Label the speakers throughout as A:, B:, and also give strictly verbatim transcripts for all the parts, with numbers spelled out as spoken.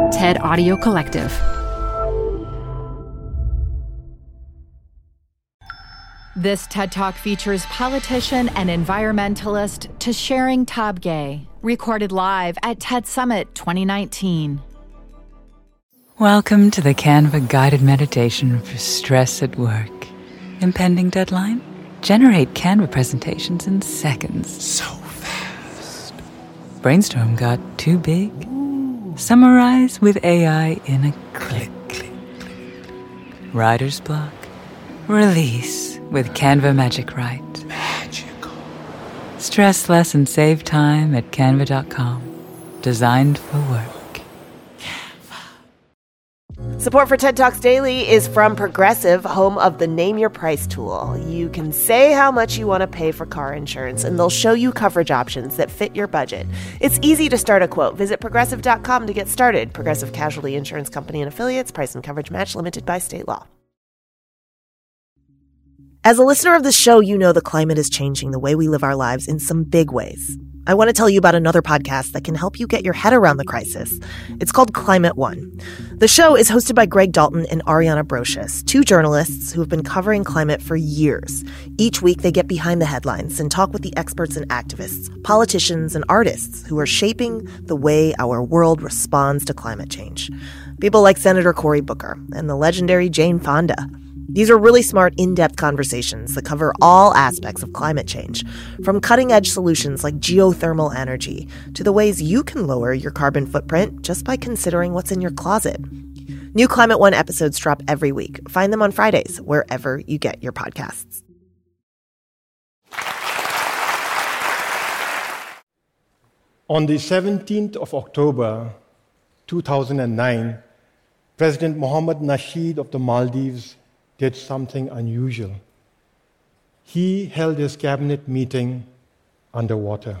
A: TED Audio Collective. This TED Talk features politician and environmentalist Tshering Tabgay, recorded live at TED Summit twenty nineteen.
B: Welcome to the Canva guided meditation for stress at work. Impending deadline? Generate Canva presentations in seconds.
C: So fast.
B: Brainstorm got too big? Ooh. Summarize with A I in a click.
C: click, click.
B: Writer's block? Release with Canva Magic Write.
C: Magical.
B: Stress less and save time at canva dot com. Designed for work.
D: Support for TED Talks Daily is from Progressive, home of the Name Your Price tool. You can say how much you want to pay for car insurance, and they'll show you coverage options that fit your budget. It's easy to start a quote. Visit progressive dot com to get started. Progressive Casualty Insurance Company and Affiliates. Price and coverage match limited by state law. As a listener of this show, you know the climate is changing the way we live our lives in some big ways. I want to tell you about another podcast that can help you get your head around the crisis. It's called Climate One. The show is hosted by Greg Dalton and Ariana Brocious, two journalists who have been covering climate for years. Each week, they get behind the headlines and talk with the experts and activists, politicians and artists who are shaping the way our world responds to climate change. People like Senator Cory Booker and the legendary Jane Fonda. These are really smart, in-depth conversations that cover all aspects of climate change, from cutting-edge solutions like geothermal energy to the ways you can lower your carbon footprint just by considering what's in your closet. New Climate One episodes drop every week. Find them on Fridays, wherever you get your podcasts.
E: On the seventeenth of October, two thousand nine, President Mohammad Nasheed of the Maldives did something unusual. He held his cabinet meeting underwater.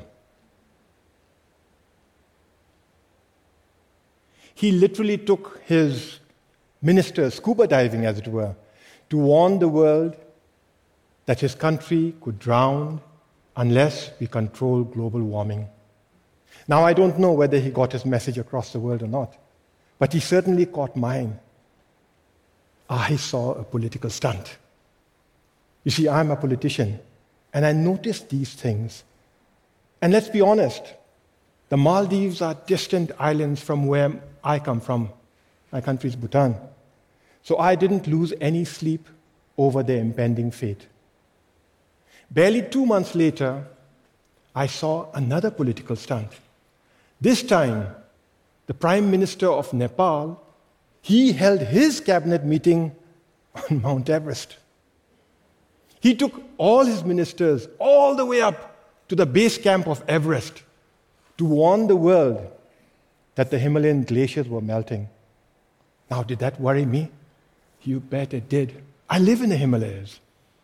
E: He literally took his ministers scuba diving, as it were, to warn the world that his country could drown unless we control global warming. Now, I don't know whether he got his message across the world or not, but he certainly caught mine. I saw a political stunt. You see, I'm a politician, and I noticed these things. And let's be honest, the Maldives are distant islands from where I come from. My country is Bhutan. So I didn't lose any sleep over their impending fate. Barely two months later, I saw another political stunt. This time, the Prime Minister of Nepal, he held his cabinet meeting on Mount Everest. He took all his ministers all the way up to the base camp of Everest to warn the world that the Himalayan glaciers were melting. Now, did that worry me? You bet it did. I live in the Himalayas.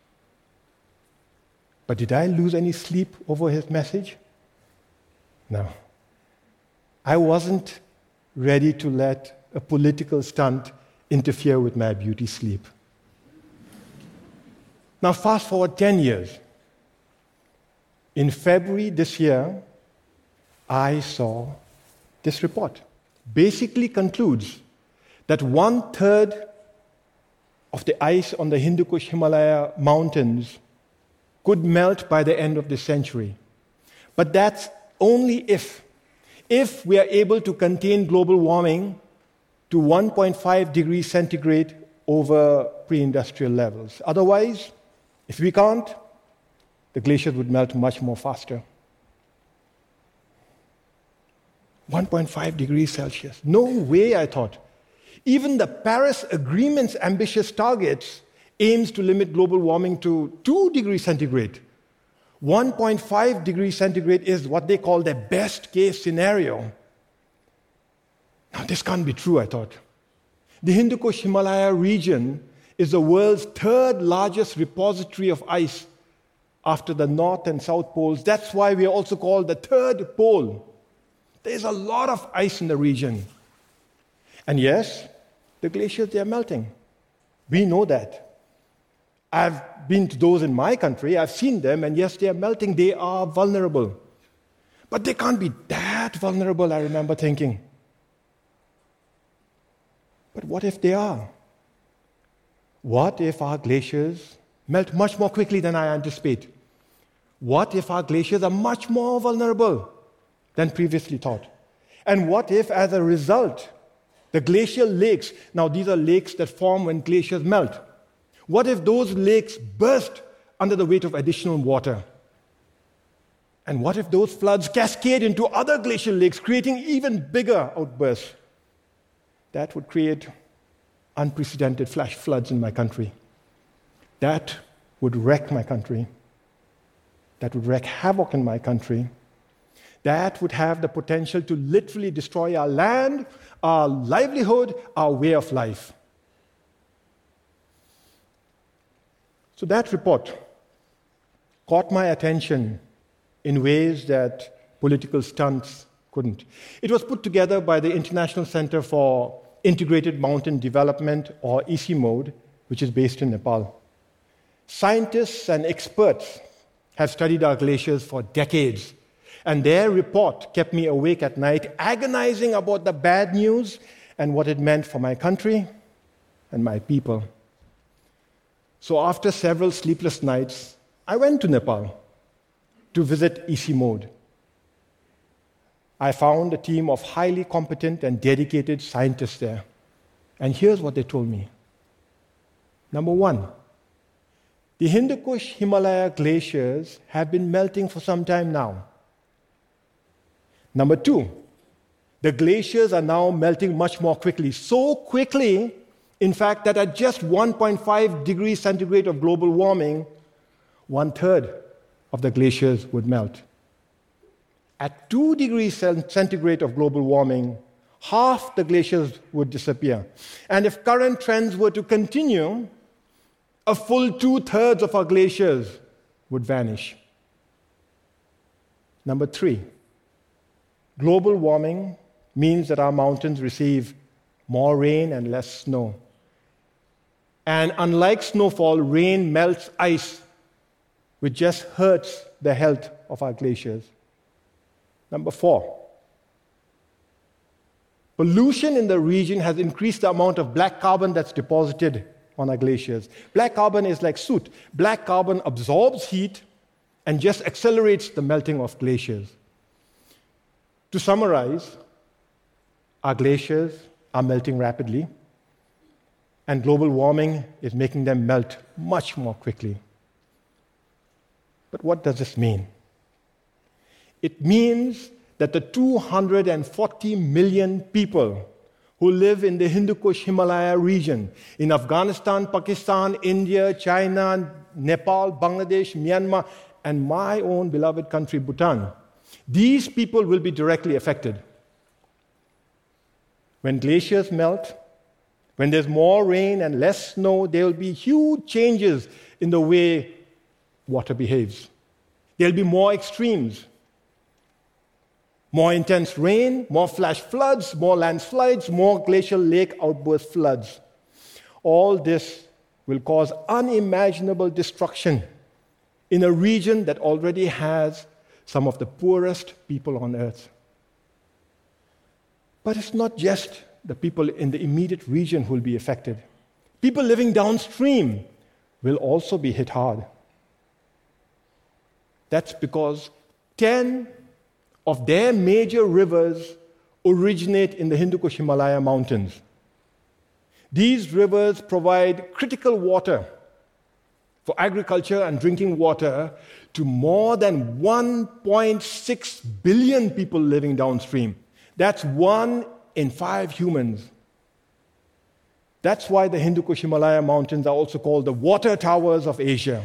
E: But did I lose any sleep over his message? No. I wasn't ready to let a political stunt interfere with my beauty sleep. Now, fast forward ten years. In February this year, I saw this report. Basically concludes that one-third of the ice on the Hindu Kush Himalaya mountains could melt by the end of the century. But that's only if, if we are able to contain global warming to one point five degrees centigrade over pre-industrial levels. Otherwise, if we can't, the glaciers would melt much more faster. one point five degrees Celsius. No way, I thought. Even the Paris Agreement's ambitious targets aims to limit global warming to two degrees centigrade. one point five degrees centigrade is what they call the best case scenario. Now, this can't be true, I thought. The Hindu Kush Himalaya region is the world's third largest repository of ice after the North and South poles. That's why we are also called the third pole. There's a lot of ice in the region. And yes, the glaciers, they are melting. We know that. I've been to those in my country, I've seen them, and yes, they are melting, they are vulnerable. But they can't be that vulnerable, I remember thinking. But what if they are? What if our glaciers melt much more quickly than I anticipate? What if our glaciers are much more vulnerable than previously thought? And what if, as a result, the glacial lakes, now these are lakes that form when glaciers melt, what if those lakes burst under the weight of additional water? And what if those floods cascade into other glacial lakes, creating even bigger outbursts? That would create unprecedented flash floods in my country. That would wreck my country. That would wreak havoc in my country. That would have the potential to literally destroy our land, our livelihood, our way of life. So that report caught my attention in ways that political stunts couldn't. It was put together by the International Center for Integrated Mountain Development, or ICIMOD, which is based in Nepal. Scientists and experts have studied our glaciers for decades, and their report kept me awake at night, agonizing about the bad news and what it meant for my country and my people. So after several sleepless nights, I went to Nepal to visit ICIMOD. I found a team of highly competent and dedicated scientists there. And here's what they told me. Number one, the Hindu Kush Himalaya glaciers have been melting for some time now. Number two, the glaciers are now melting much more quickly. So quickly, in fact, that at just one point five degrees centigrade of global warming, one third of the glaciers would melt. At two degrees centigrade of global warming, half the glaciers would disappear. And if current trends were to continue, a full two-thirds of our glaciers would vanish. Number three, global warming means that our mountains receive more rain and less snow. And unlike snowfall, rain melts ice, which just hurts the health of our glaciers. Number four, pollution in the region has increased the amount of black carbon that's deposited on our glaciers. Black carbon is like soot. Black carbon absorbs heat and just accelerates the melting of glaciers. To summarize, our glaciers are melting rapidly, and global warming is making them melt much more quickly. But what does this mean? It means that the two hundred forty million people who live in the Hindu Kush Himalaya region, in Afghanistan, Pakistan, India, China, Nepal, Bangladesh, Myanmar, and my own beloved country, Bhutan, these people will be directly affected. When glaciers melt, when there's more rain and less snow, there will be huge changes in the way water behaves. There'll be more extremes. More intense rain, more flash floods, more landslides, more glacial lake outburst floods. All this will cause unimaginable destruction in a region that already has some of the poorest people on earth. But it's not just the people in the immediate region who will be affected. People living downstream will also be hit hard. That's because ten of their major rivers originate in the Hindu Kush Himalaya mountains. These rivers provide critical water for agriculture and drinking water to more than one point six billion people living downstream. That's one in five humans. That's why the Hindu Kush Himalaya mountains are also called the water towers of Asia.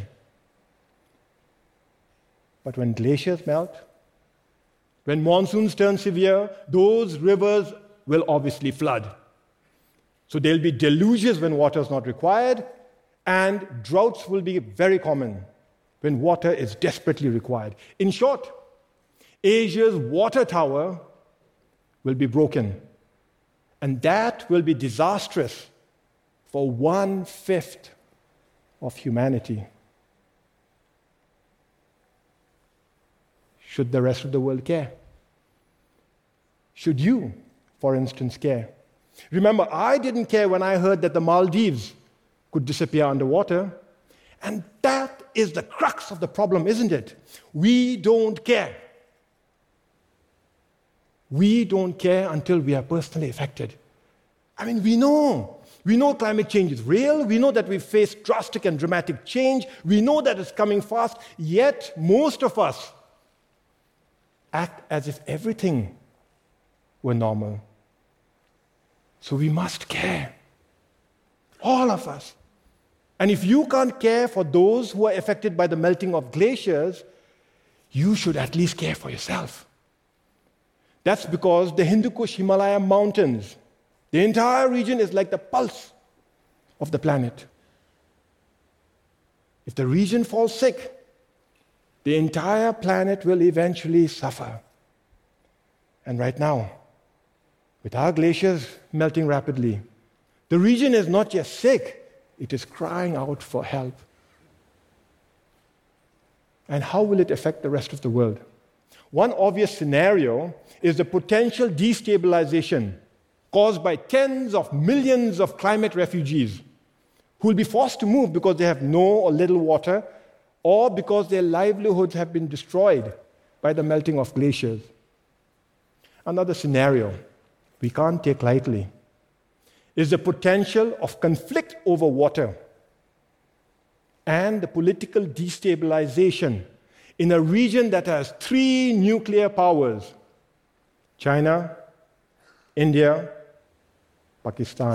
E: But when glaciers melt, when monsoons turn severe, those rivers will obviously flood. So there'll be deluges when water is not required, and droughts will be very common when water is desperately required. In short, Asia's water tower will be broken, and that will be disastrous for one-fifth of humanity. Should the rest of the world care? Should you, for instance, care? Remember, I didn't care when I heard that the Maldives could disappear underwater. And that is the crux of the problem, isn't it? We don't care. We don't care until we are personally affected. I mean, we know. We know climate change is real. We know that we face drastic and dramatic change. We know that it's coming fast. Yet, most of us act as if everything were normal. So we must care. All of us. And if you can't care for those who are affected by the melting of glaciers, you should at least care for yourself. That's because the Hindu Kush Himalaya mountains, the entire region is like the pulse of the planet. If the region falls sick, the entire planet will eventually suffer. And right now, with our glaciers melting rapidly, the region is not just sick, it is crying out for help. And how will it affect the rest of the world? One obvious scenario is the potential destabilization caused by tens of millions of climate refugees who will be forced to move because they have no or little water, or because their livelihoods have been destroyed by the melting of glaciers. Another scenario we can't take lightly is the potential of conflict over water and the political destabilization in a region that has three nuclear powers: China, India, Pakistan.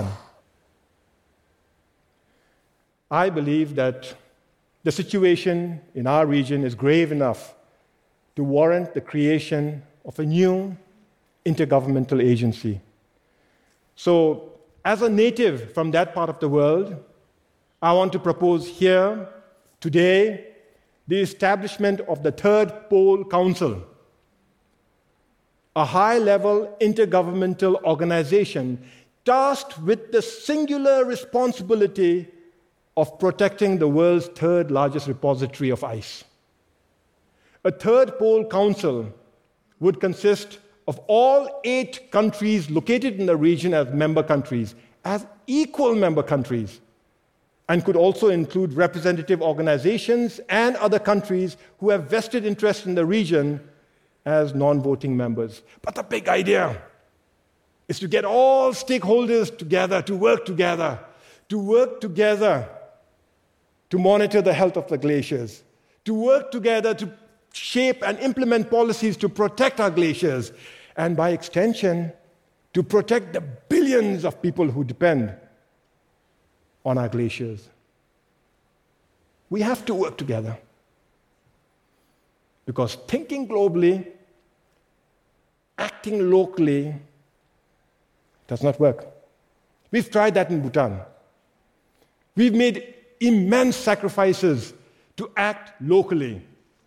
E: I believe that the situation in our region is grave enough to warrant the creation of a new intergovernmental agency. So, as a native from that part of the world, I want to propose here, today, the establishment of the Third Pole Council, a high-level intergovernmental organization tasked with the singular responsibility of protecting the world's third largest repository of ice. A Third Pole Council would consist of all eight countries located in the region as member countries, as equal member countries, and could also include representative organizations and other countries who have vested interest in the region as non-voting members. But the big idea is to get all stakeholders together, to work together, to work together to monitor the health of the glaciers, to work together to shape and implement policies to protect our glaciers, and by extension, to protect the billions of people who depend on our glaciers. We have to work together. Because thinking globally, acting locally, does not work. We've tried that in Bhutan. We've made immense sacrifices to act locally.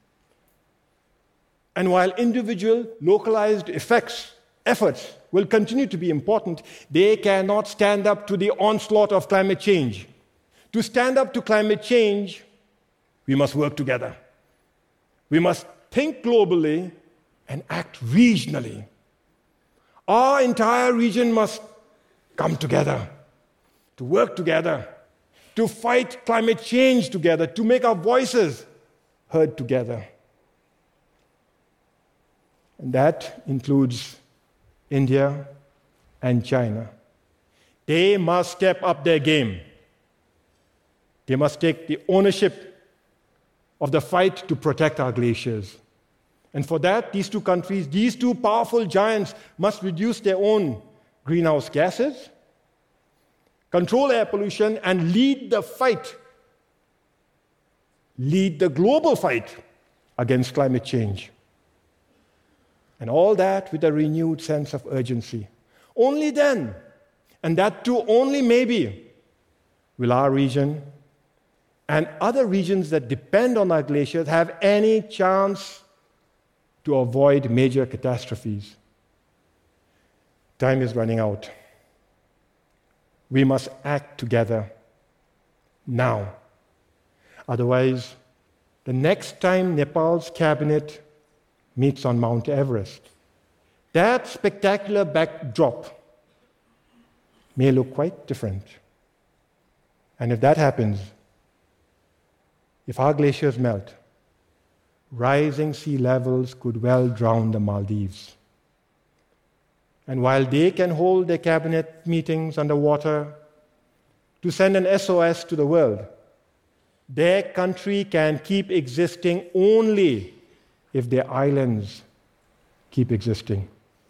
E: And while individual, localized effects, efforts will continue to be important, they cannot stand up to the onslaught of climate change. To stand up to climate change, we must work together. We must think globally and act regionally. Our entire region must come together, to work together, to fight climate change together, to make our voices heard together. And that includes India and China. They must step up their game. They must take the ownership of the fight to protect our glaciers. And for that, these two countries, these two powerful giants, must reduce their own greenhouse gases, control air pollution, and lead the fight, lead the global fight against climate change. And all that with a renewed sense of urgency. Only then, and that too only maybe, will our region and other regions that depend on our glaciers have any chance to avoid major catastrophes. Time is running out. We must act together now. Otherwise, the next time Nepal's cabinet meets on Mount Everest, that spectacular backdrop may look quite different. And if that happens, if our glaciers melt, rising sea levels could well drown the Maldives. And while they can hold their cabinet meetings underwater to send an S O S to the world, their country can keep existing only if their islands keep existing.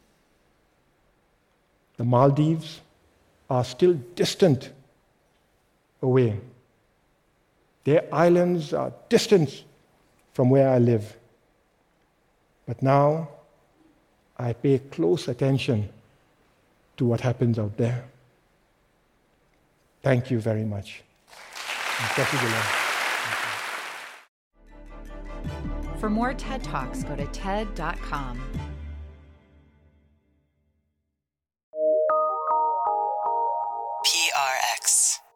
E: The Maldives are still distant away. Their islands are distant from where I live. But now I pay close attention to what happens out there. Thank you very much.
A: For more TED Talks, go to ted dot com.
F: P R X.